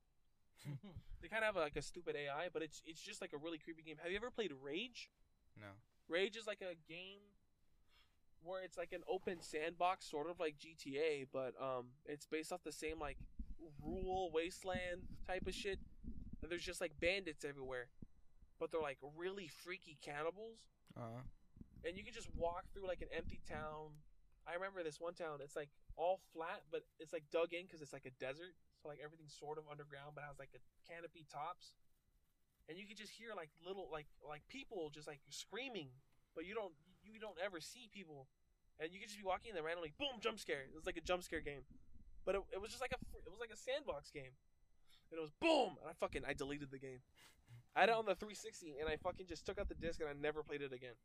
They kind of have like a stupid A I, but it's it's just like a really creepy game. Have you ever played Rage? No. Rage is like a game where it's like an open sandbox, sort of like G T A, but um, it's based off the same like rural wasteland type of shit. And there's just like bandits everywhere, but they're like really freaky cannibals. Uh. And you can just walk through like an empty town. I remember this one town. It's like all flat, but it's like dug in because it's like a desert. So like everything's sort of underground, but has like a canopy tops. And you can just hear like little like like people just like screaming, but you don't you don't ever see people. And you can just be walking and then randomly boom jump scare. It was like a jump scare game, but it, it was just like a fr- it was like a sandbox game. And it was boom, and I fucking I deleted the game. I had it on the three sixty, and I fucking just took out the disc and I never played it again.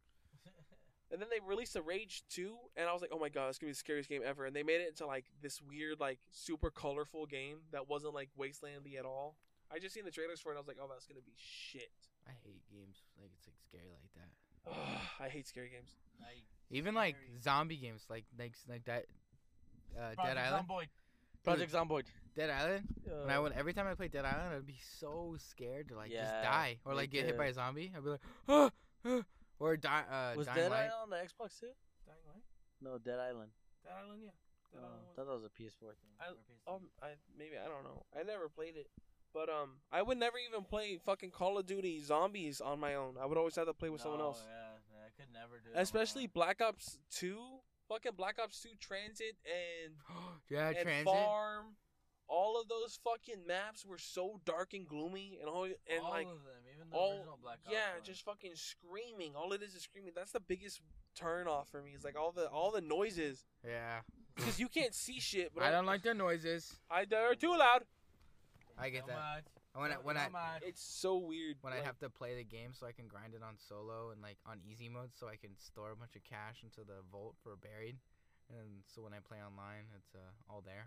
And then they released a Rage two, and I was like, oh my god, it's gonna be the scariest game ever. And they made it into like this weird, like super colorful game that wasn't like wastelandy at all. I just seen the trailers for it, and I was like, oh, that's gonna be shit. I hate games like it's like scary like that. I hate scary games. Like, Even like scary. zombie games, like like like that. Uh, Dead Project Island. Zomboid. Project Zomboid. Dead Island. When I Uh, would every time I played Dead Island, I'd be so scared to like just Yeah, die or me like get hit too. by a zombie. I'd be like, ah, ah, or die. Uh, was Dying Dead Light. Island on the Xbox too? Dying Light? No, Dead Island. Dead Island, yeah. Dead Oh, Island I was- thought that was a P S four thing. I- or P S three. Um, I maybe I don't know. I never played it. But um, I would never even play fucking Call of Duty Zombies on my own. I would always have to play with someone No, else. Yeah, yeah, I could never do it. on my Especially own. Black Ops two, fucking Black Ops two Transit and yeah, and transit. Farm. All of those fucking maps were so dark and gloomy, and all and all like of them, even the all original Black Ops. yeah, one. just fucking screaming. All it is is screaming. That's the biggest turn off for me. It's like all the all the noises Yeah. because you can't see shit. But I all- don't like the noises. I they're too loud. I get So that. much. When I So when I much. It's so weird. when I like- have to play the game so I can grind it on solo and like on easy mode so I can store a bunch of cash into the vault for buried, and so when I play online it's uh, all there.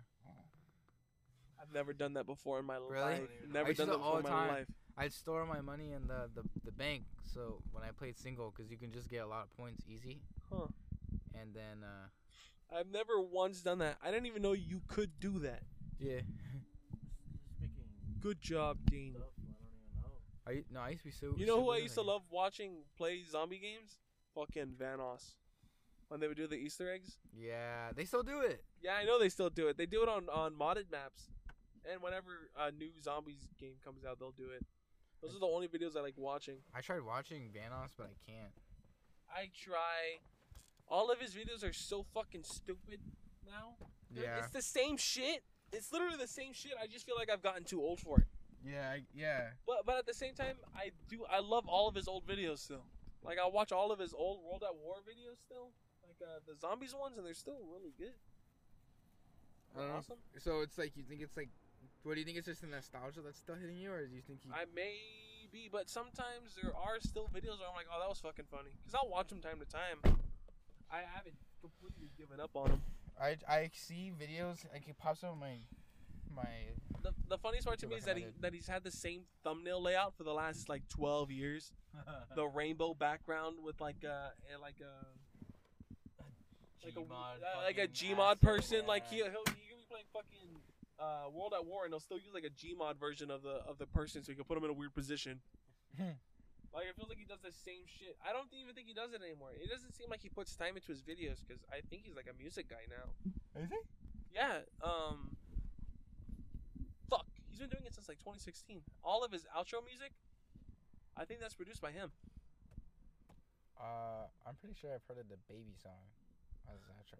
I've never done that before in my Really? life. I Never used to done that do it all before in the my time. life. I'd store my money in the, the, the bank so when I played single because you can just get a lot of points easy. Huh. And then uh I've never once done that. I didn't even know you could do that. yeah. Speaking Good job, Dean. stuff, I don't even know. I u- no I used to be so. You know so who I good at used that to game. love watching play zombie games? Fucking Vanoss. When they would do the Easter eggs. Yeah, they still do it. Yeah, I know they still do it. They do it on, on modded maps. And whenever a new zombies game comes out, they'll do it. Those are the only videos I like watching. I tried watching Vanoss, but I can't. I try. All of his videos are so fucking stupid now. They're- Yeah. It's the same shit. It's literally the same shit. I just feel like I've gotten too old for it. Yeah, I, yeah. But but at the same time, I do I love all of his old videos still. Like I watch all of his old World at War videos still, like uh, the zombies ones, and they're still really good. I don't know. Awesome. So it's like you think it's like, what do you think? It's just the nostalgia that's still hitting you, or do you think you? I may be, but sometimes there are still videos where I'm like, oh, that was fucking funny, because I'll watch them time to time. I haven't completely given up on them. I, I see videos like it pops up on my my. The, the funniest part to You me is that he recommended. that he's had the same thumbnail layout for the last like twelve years. The rainbow background with like a like a like a, Gmod uh, like a fucking Gmod asset, person. Like yeah. he he'll he can be playing fucking uh, World at War, and they'll still use like a Gmod version of the of the person, so you can put him in a weird position. Like it feels like he does the same shit. I don't even think he does it anymore. It doesn't seem like he puts time into his videos because I think he's like a music guy now. Is he? Yeah. Um. Fuck. He's been doing it since like twenty sixteen. All of his outro music, I think that's produced by him. Uh, I'm pretty sure I've heard of the baby song. As an outro.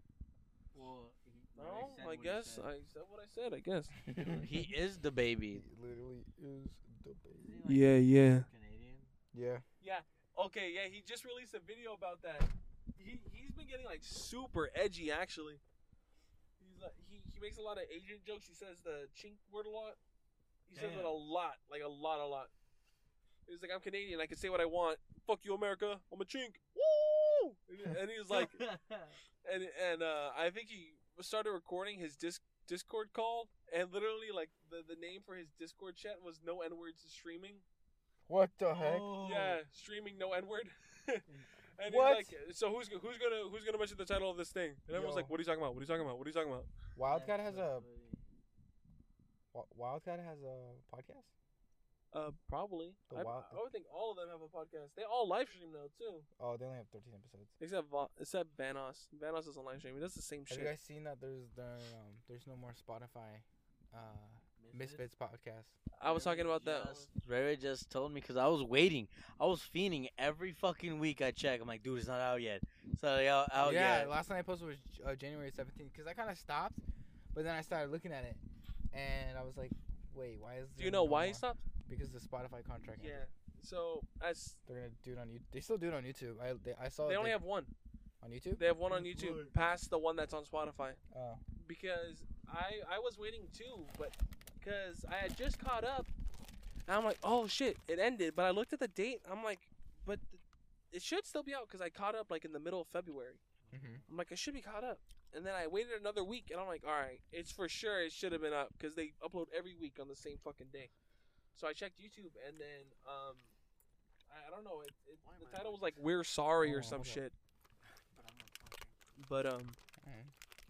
Well, he, No, he said I what he guess said. I said what I said. I guess. He is the baby. He literally is the baby. Isn't he, like, Yeah, yeah. Canadian. Yeah. Okay, yeah, he just released a video about that. He he's been getting like super edgy actually. He's like he, he makes a lot of Asian jokes. He says the chink word a lot. He says it Damn. a lot, like a lot, a lot. He's like, I'm Canadian. I can say what I want. Fuck you, America. I'm a chink. Woo! And, and he was like, and and uh, I think he started recording his disc Discord call, and literally like the the name for his Discord chat was no N words streaming. What the heck? Oh. Yeah, streaming no N word. And What? he's like, so who's who's gonna who's gonna mention the title of this thing? And everyone's Yo. like, what are you talking about? What are you talking about? What are you talking about? Wildcat That's has so a funny. Wi- Wildcat has a podcast. Uh, probably. The I, wild- I would think all of them have a podcast. They all live stream now too, Oh, they only have thirteen episodes. except Va- except Vanos. Vanos doesn't live stream. He does the same Have shit. you guys seen that? There's there um there's no more Spotify, uh Misfits podcast. I was talking about that. Just, Ray Ray just told me because I was waiting. I was fiending every fucking week. I check. I'm like, dude, it's not out yet. It's not out, out yeah, yet. last time I posted was uh, January seventeenth because I kind of stopped, but then I started looking at it, and I was like, wait, why is? Do there you know no why he more? stopped? Because the Spotify contract. Yeah. ended. So as They're gonna do it on YouTube. They still do it on YouTube. I they, I saw. they that only have one. on YouTube. They have one on YouTube past the one that's on Spotify. Oh. Because I I was waiting too, but because I had just caught up, and I'm like, oh shit, it ended. But I looked at the date. I'm like, but th- it should still be out because I caught up like in the middle of February. Mm-hmm. I'm like, I should be caught up. And then I waited another week, and I'm like, all right, it's for sure it should have been up because they upload every week on the same fucking day. So I checked YouTube, and then um, I, I don't know, it, it, Why am the I title like was like "We're Sorry" Oh, or some hold up. shit. But I'm not talking. But um, Mm-hmm.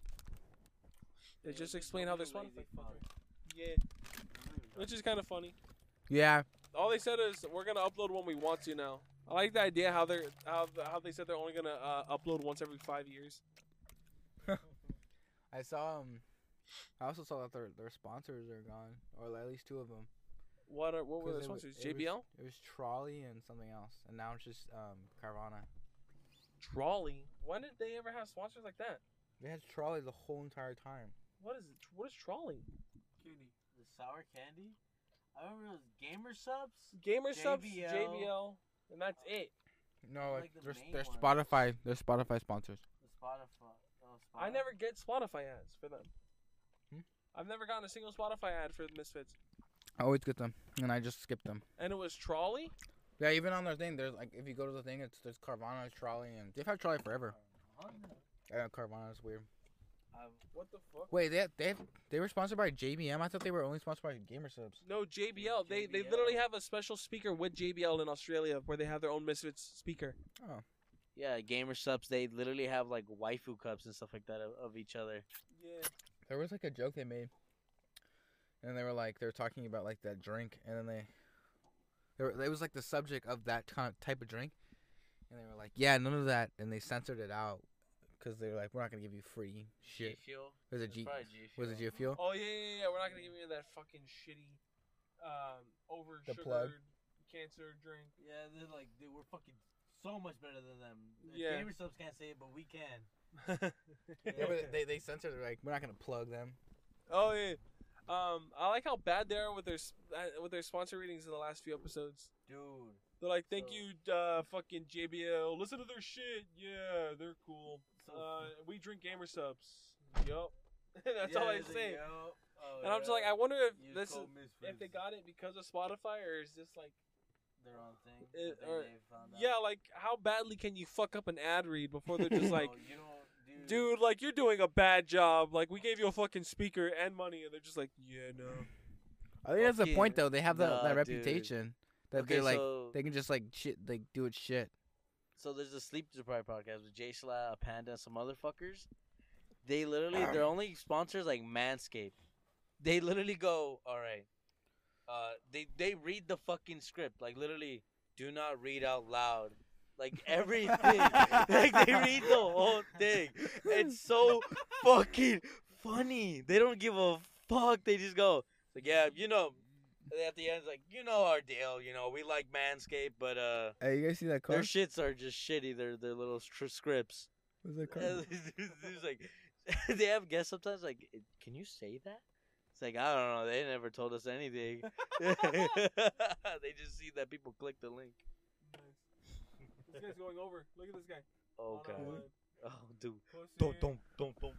it Yeah, just there's explained how no they're lazy Spotify. fuck. Yeah, I'm not even which talking. is kind of funny. Yeah. All they said is we're gonna upload when we want to now. I like the idea how they're how the, how they said they're only gonna uh, upload once every five years. I saw um I also saw that their their sponsors are gone, or at least two of them. What are what were the 'Cause it wa- sponsors? it J B L, was- It was Trolley and something else, and now it's just um Carvana. Trolley. When did they ever have sponsors like that? They had Trolley the whole entire time. What is it? What is Trolley? Cutie. The sour candy. I remember those gamer subs. Gamer subs, J B L. J B L, and that's it. No, like, Like the they're, main they're one. Spotify. They're Spotify sponsors. The Spotify. Oh, I Spotify. never get Spotify ads for them. Hmm? I've never gotten a single Spotify ad for Misfits. I always get them, and I just skip them. And it was Trolley. Yeah, even on their thing, there's like if you go to the thing, it's there's Carvana, Trolley, and they've had Trolley forever. Yeah, Carvana is weird. What the fuck? Wait, they they they were sponsored by J B M. I thought they were only sponsored by Gamer Subs. No, J B L. They they J B L. literally have a special speaker with J B L in Australia where they have their own Misfits speaker. Yeah, gamer subs. They literally have like waifu cups and stuff like that of, of each other. Yeah. There was like a joke they made, and they were like they were talking about like that drink, and then they, they were, it was like the subject of that kind of type of drink, and they were like, yeah, none of that, and they censored it out because they were like, we're not gonna give you free shit. G Fuel. Was it It's G? probably G Was it Fuel. G Fuel? Oh yeah, yeah, yeah. We're not gonna give you that fucking shitty, um, over The plug. sugared cancer drink. Yeah, they're like, dude, we're fucking so much better than them. The Yeah. Gamer subs can't say it, but we can. Yeah, but they they censored it like we're not gonna plug them. Oh yeah. Um, I like how bad they are with their s- uh, with their sponsor readings in the last few episodes. Dude. They're like, "Thank So- you, uh, fucking J B L. Listen to their shit. Yeah, they're cool. So Uh, we drink gamer subs. Yup. That's all I it's like, say. yo, oh, And I'm just yeah. like, I wonder if Use this is code if Misfits. they got it because of Spotify or is this like, their own thing. It- that or- they found out. yeah, like how badly can you fuck up an ad read before they're just like, Oh, you don't, dude. dude, like you're doing a bad job. Like we gave you a fucking speaker and money, and they're just like, yeah, no. I think that's the Okay, point though. They have that nah, that dude. reputation that Okay, they're like so, they can just like shit like do it shit. so there's a sleep deprived podcast with Jay Slaa, Panda, and some other fuckers. They literally, their only sponsors like Manscaped. They literally go, all right. Uh, they they read the fucking script, like literally, do not read out loud, like everything. Like they read the whole thing. It's so fucking funny. They don't give a fuck. They just go, like, yeah, you know. At the end, it's like, you know our deal. You know, we like Manscaped, but uh, Hey, you guys see that car? their shits are just shitty. They're their little str- scripts. What's that car? It's like they have guests sometimes. Like, can you say that? It's like, I don't know. They never told us anything. They just see that people click the link. This guy's going over. Look at this guy. Okay. On a Oh, dude. pussy. Don't, don't, don't, don't.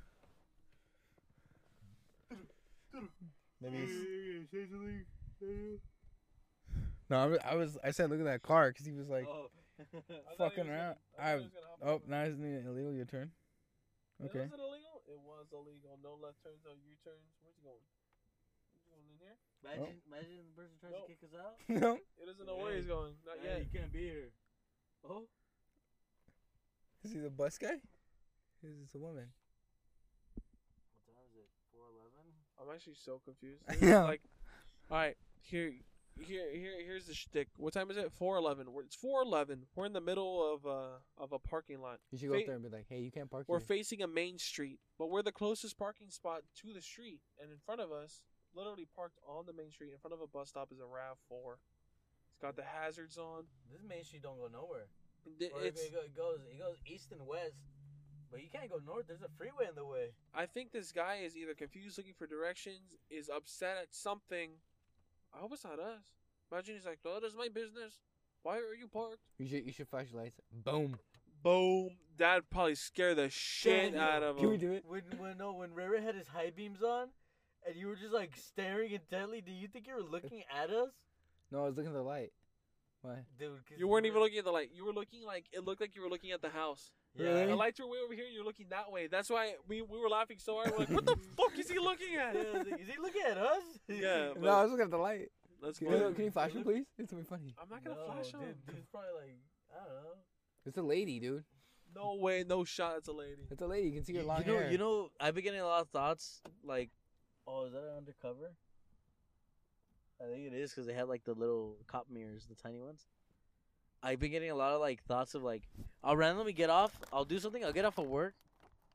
Maybe. It's... No, I was, I was I said look at that car because he was like Oh. I thought he fucking was gonna- around. I thought he I was gonna hop oh over. now isn't it illegal? Your turn. Okay. Was it illegal? It was illegal. No left turns, no U turns. Where's he going? He's going in here? Imagine, imagine the person tries Nope. to kick us out. No. He doesn't know where he's going. Not Yeah, yet. you can't be here. Oh. Is he the bus guy? Is this a woman? What time is it? four eleven? I'm actually so confused. I This is know. Like, all right, here, here, here, here's the shtick. What time is it? four eleven. We're, it's four eleven. We're in the middle of uh of a parking lot. You should go up Fa- there and be like, hey, you can't park We're here. facing a main street, but we're the closest parking spot to the street, and in front of us, literally parked on the main street in front of a bus stop, is a RAV four. It's got the hazards on. This main street don't go nowhere. Th- Or It's. it, go- it goes it goes east and west, but you can't go north. There's a freeway in the way. I think this guy is either confused, looking for directions, is upset at something. I hope it's not us. Imagine he's like, "Oh, that's my business. Why are you parked?" You should you should flash your lights. Boom. Boom. That'd probably scare the shit Daniel, out of Can we him. do it? When when no when Ray Ray had his high beams on, and you were just like staring intently. Do you think you were looking at us, No, I was looking at the light. Why? dude? 'Cause You weren't even were- looking at the light. You were looking like it looked like you were looking at the house. Yeah. Really? The lights were way over here. You're looking that way. That's why we, we were laughing so hard. We're like, "What the fuck is he looking at?" Yeah, I was like, is he looking at us? Yeah, No, but I was looking at the light. let's Can go. you, can you flash it, please? It's gonna be funny. I'm not gonna no, flash dude, him. dude's probably like, I don't know. It's a lady, dude. No way, no shot. It's a lady. It's a lady. You can see her You, long you know, hair. you know, I've been getting a lot of thoughts like, oh, is that an undercover? I think it is because they have like the little cop mirrors, the tiny ones. I've been getting a lot of like thoughts of like, I'll randomly get off, I'll do something, I'll get off of work,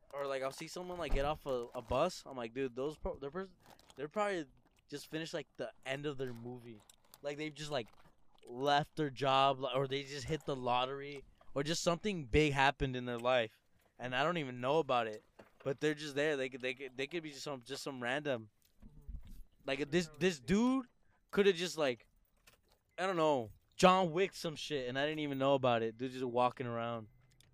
or like I'll see someone like get off a, a bus. I'm like, dude, those pro- they're pers- they're probably just finished like the end of their movie. Like they've just like left their job, li- or they just hit the lottery, or just something big happened in their life, and I don't even know about it. But they're just there. They could they could they could be just some just some random. Like this this dude could have just like, I don't know, John Wick some shit, and I didn't even know about it. Dude just walking around.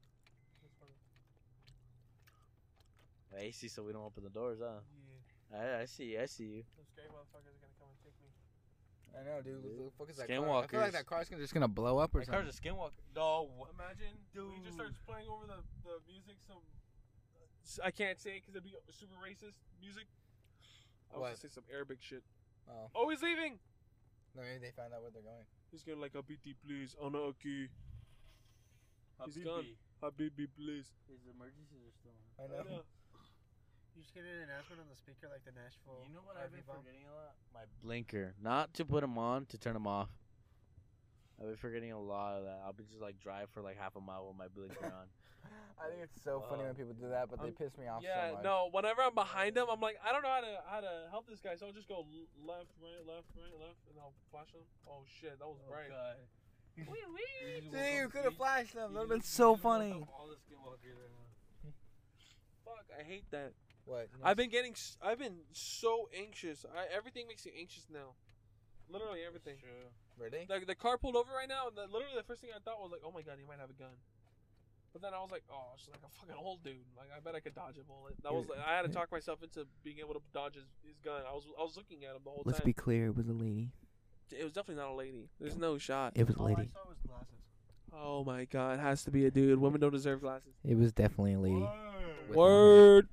I see, so we don't open the doors, huh? Yeah. I I see, I see you. Those scary motherfuckers are gonna come and take me. I know, dude. What the fuck is that car? I Skinwalkers. feel like that car's gonna, just gonna blow up or My something. car's a skinwalker. No, imagine Dude. he just starts playing over the, the music. Some I can't say it because it'd be super racist music. I was What? gonna say some Arabic shit. Oh, Oh, he's leaving. no, maybe they found out where they're going. He's going like Habibi, please. Ana aki. He's gone. Habibi, please. His emergencies are still on. I I know. know. You just get an announcement on the speaker like the Nashville. You know what I've been R V bomb? forgetting a lot? My blinker. Not to put them on, to turn them off. I've been forgetting a lot of that. I'll be just like drive for like half a mile with my blinker on. I think it's so funny when people do that, but they Um, piss me off Yeah, so much. no. Whenever I'm behind him, I'm like, I don't know how to how to help this guy, so I'll just go l- left, right, left, right, left, and I'll flash him. Oh shit, that was bright. See, you could have flashed them. That would have been so funny. All the skinwalkers right now. Fuck, I hate that. What? I've been getting, s- I've been so anxious. I, everything makes you anxious now. Literally everything. Really? The, the car pulled over right now, and the, literally the first thing I thought was like, oh my god, he might have a gun. But then I was like, oh, she's like a fucking old dude. Like I bet I could dodge a bullet. That was like, I had to talk myself into being able to dodge his, his gun. I was I was looking at him the whole Let's time. be clear. It was a lady. It was definitely not a lady. There's no shot. It was a All I lady. saw was glasses. Oh my god, it has to be a dude. Women don't deserve glasses. It was definitely a lady. With Word.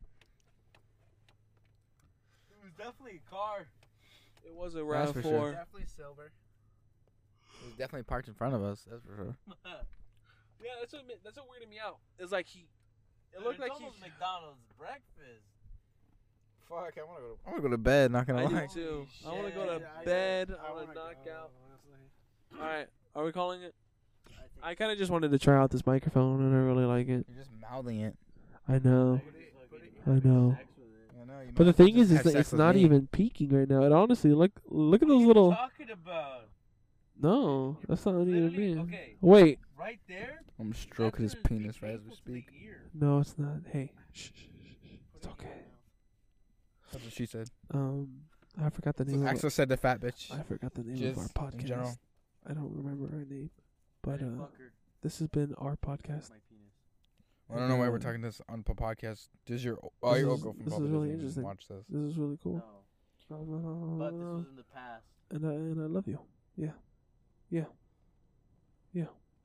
It was definitely a car. It was a That's RAV for four. sure. Definitely silver. It was definitely parked in front of us. That's for sure. Yeah, that's what ma- that's what weirded me out. It's like he, it looked it's like he. almost McDonald's breakfast. Fuck, I want to go. To, I want to go to bed. Not gonna I do lie. too. Holy I want to go to shit. I- bed. I I want wanna to knock go, out. honestly. All right, are we calling it? I think I kind of just wanted to try out this microphone, and I really like it. You're just mouthing it. I know. Put it- put it- I know. I know. You But the might as well thing is, just is have that sex it's with not me. even peaking right now. And honestly, look, look at What are those you little. talking about? No, that's not even Literally, me. okay, Wait, right there. I'm stroking his that's gonna penis be right as we painful to the speak. ear. no, it's not. Hey, shh, shh, shh, shh. It's okay. That's what she said. Um, I forgot the name. Of Axel said the fat bitch. our, I forgot the name Jizz of our in podcast. general. I don't remember our name, but Hey, uh, fucker, this has been our podcast. my penis. I don't know why we're Uh, talking this on the podcast. Does your oh This your is- old girlfriend this is probably really doesn't even interesting. watch this. This is really cool. No, but this Uh, was in the past. and I and I love you. Yeah, yeah, yeah.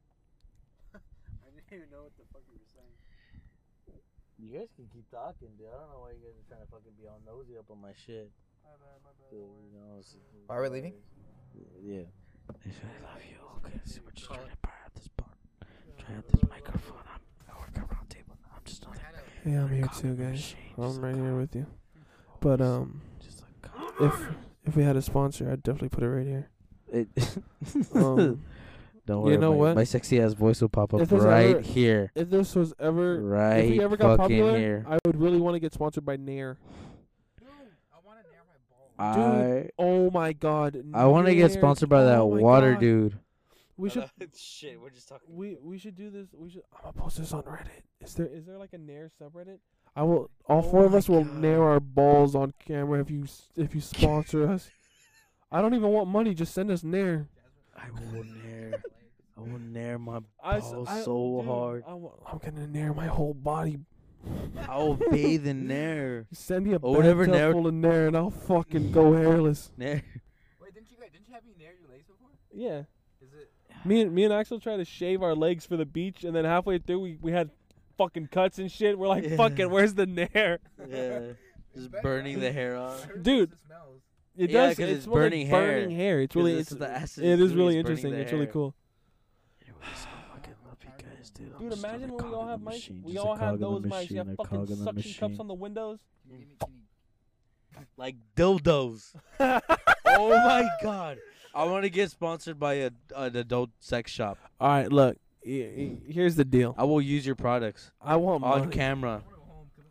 I didn't even know what the fuck you were saying. You guys can keep talking, dude. I don't know why you guys are trying to fucking be all nosy up on my shit. My bad, my bad. Dude, you know, it's, it's Are we leaving? Yeah. I love you. Okay, so we're just trying to try out this part. Try out this microphone. I'm, I work around table. I'm just on Hey, I'm here too, guys. I'm right here with you. But um, Just like if if we had a sponsor, I'd definitely put it right here. it. Um, Don't you worry. know my, what? My sexy ass voice will pop up If there's right ever- here. if this was ever, Right if we ever got fucking popular, here. I would really want to get sponsored by Nair. Dude, I want to nail my balls. I Oh my god. I want to get Nair. sponsored by that Oh my water God. dude. We should Shit, we're just talking. we we should do this. We should. I'm gonna post this on Reddit. Is there is there like a Nair subreddit? I will. All Oh four of my us will God. nair our balls on camera if you s- if you sponsor us. I don't even want money. Just send us Nair. I will nair. I will nair my I, s- balls I- so dude, hard. I wa- I'm gonna nair my whole body. I will bathe in nair. Send me a Or whatever bathtub Nair- full of Nair and I'll fucking go hairless. Nair. Wait, didn't you guys, didn't you have me nail your legs before? Yeah. Is it? Me and me and Axel tried to shave our legs for the beach, and then halfway through we, we had fucking cuts and shit. We're like, Yeah. fucking, where's the Nair? Yeah. Just burning the hair off. Dude. It smells. It Yeah, does. 'cause It it's smells like burning hair. burning hair. It's 'Cause really it's it's, the acid it it's is doing really is burning interesting. the It's really hair. cool. Anyways, I fucking love you guys, dude. I'm Dude, just imagine another when we cog all in have the mics. machine, We just a all cog have in the those mics. You machine, have a fucking cog in the suction cups machine. on the windows. Can you give me, can you, Like dildos. Oh my god. I want to get sponsored by a an adult sex shop. All right, look. y- y- Here's the deal. I will use your products I want on money. camera. I want to go home. 'cause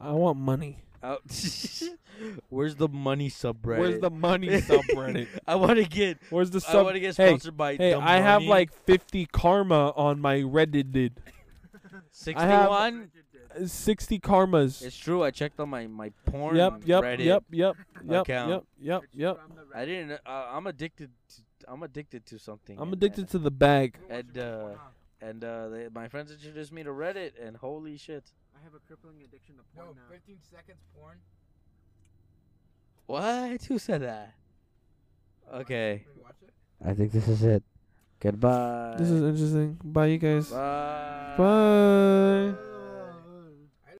I want money. Oh, where's the money subreddit? Where's the money subreddit? I want to get. Where's the I sub? want to get Hey, sponsored by. Hey, the I have money. like fifty karma on my Reddit. sixty-one. sixty karmas. It's true. I checked on my my porn. Yep, yep, Reddit yep, yep, yep, account. yep, yep, yep. I didn't. Uh, I'm addicted. To, I'm addicted to something. I'm and- addicted to the bag. And uh, and uh, they, my friends introduced me to Reddit, and holy shit! I have a crippling addiction to No, porn now. fifteen seconds porn. What? Who said that? Okay, Can we watch it? I think this is it. Goodbye. This is interesting. Bye, you guys. Bye. Bye.